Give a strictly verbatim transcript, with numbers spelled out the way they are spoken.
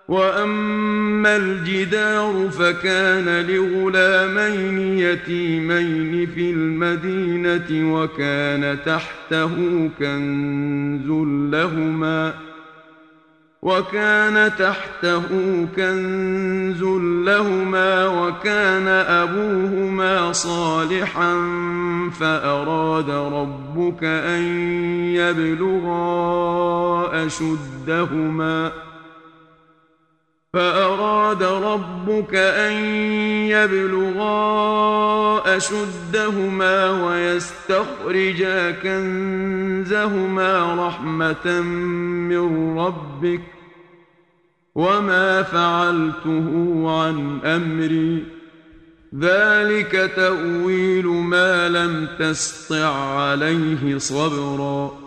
وأما الجدار فكان لغلامين يتيمين في المدينة وكان تحته كنز لهما وكان تحته كنز لهما وكان أبوهما صالحا فأراد ربك أن يبلغا أشدهما فأراد ربك أن يبلغا أشدهما ويستخرجا كنزهما رحمة من ربك وما فعلته عن أمري ذلك تأويل ما لم تسطع عليه صبرا